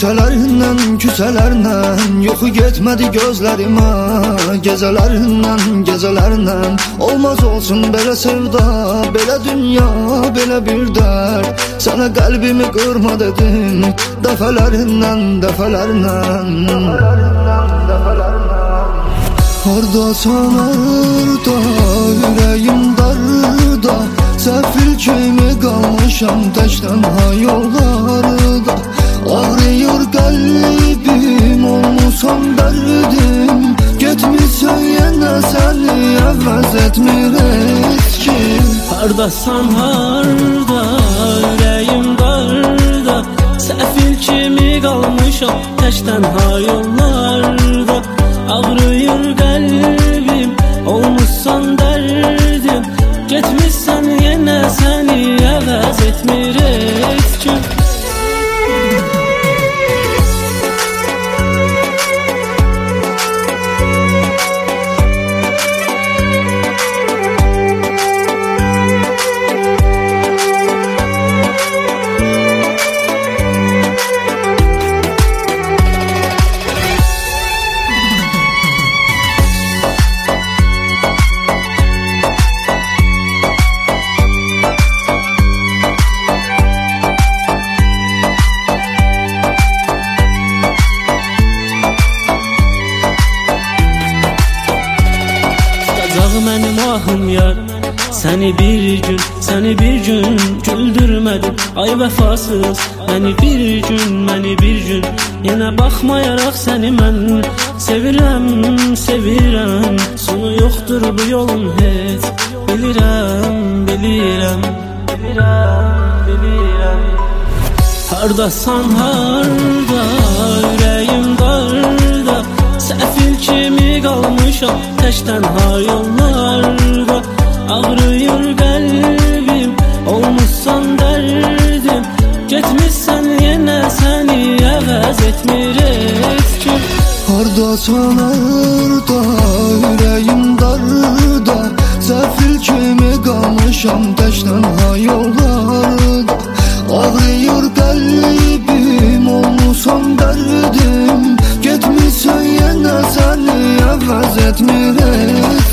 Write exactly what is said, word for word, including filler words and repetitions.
Küçələrindən, küçələrindən yoxu getmədi gözlərimə. Gecələrindən, gecələrindən olmaz olsun belə sevda, belə dünya, belə bir dərd. Sənə qəlbimi qırma dedim dəfələrindən, dəfələrindən. Hardasan orada, ürəyim darda, səfil kimi qalmışam tək tənha yollarda. Ağrıyır qəlbim, olmusan dərdim, getmişsən yenə səni əvəz etmir heç kim. Hardasan harda, ürəyim darda, səfil kimi qalmışam tək tənha yollarda. Ağrıyır qəlbim, olmuşsan dərdim, getmişsən yenə səni əvəz etmir heç kim. Mənim ahım yar, səni bir gün, səni bir gün güldürmədim. Ay vəfasız, məni bir gün, məni bir gün yenə baxmayaraq səni mən sevirəm, sevirəm. Sonu yoxdur bu yolun heç, bilirəm, bilirəm, bilirəm, bilirəm. Hardasan harda, ürəyim darda, səfil kimi qalmışam tək tənha yollarda. Ağrıyır qəlbim, olmuşsan dərdim, getmişsən yenə səni əvəz etmir heç kim. Hardasan orada, ürəyim darda, səfil kimi qalmışam tək tənha yollarda. Ağrıyır qəlbim, olmusan dərdim, getmişsən yenə səni əvəz etmir heç